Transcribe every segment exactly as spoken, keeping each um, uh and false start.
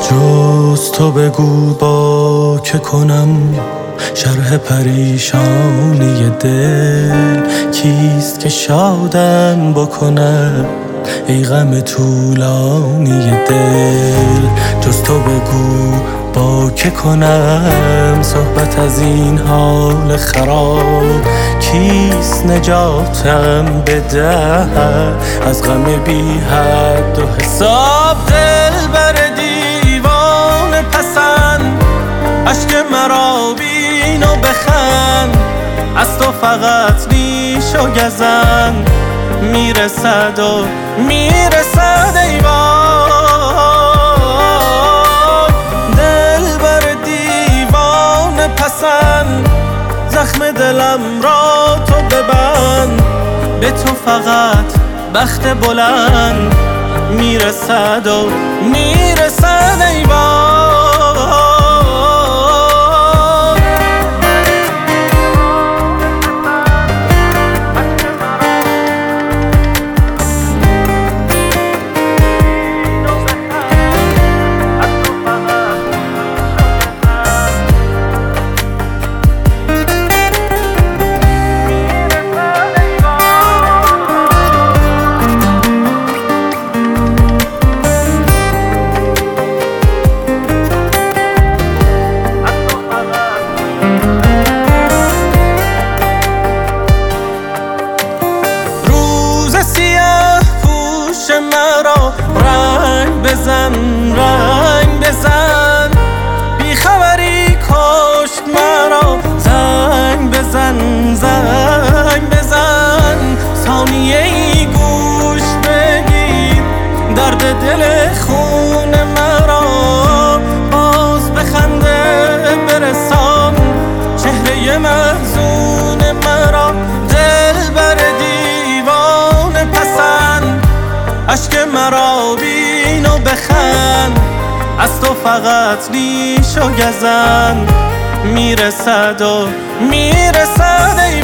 جز تو بگو با که کنم شرح پریشانی دل. کیست که شادم بکنه ای غم طولانی دل؟ جز تو بگو با که کنم صحبت از این حال خراب. کیست نجاتم بده از غم بی حد و حساب؟ دل بر دیوان پسند عشق مرا بین و بخند. از تو فقط ریش و گزند میرسد و میرسد ای وای. دل بر دیوان پسند زخم دلم را تو ببند. به تو فقط بخت بلند میرسد و میرسد ای وای. مرا رنگ بزن رنگ بزن، بیخبری کشت مرا. زنگ بزن زنگ بزن، ثانیه ای گوش بگیر درد دل خون مرا. باز بخنده برسان چهره محزون مرا. دل بر دیوان پسند عشق مرا بین و بخند. از تو فقط ریش و گزند میرسد و میرسد ای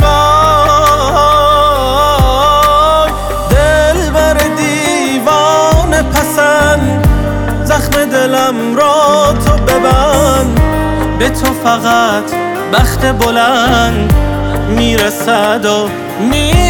وای. دل بر دیوان پسند زخم دلم را تو ببند. به تو فقط بخت بلند میرسد و میرسد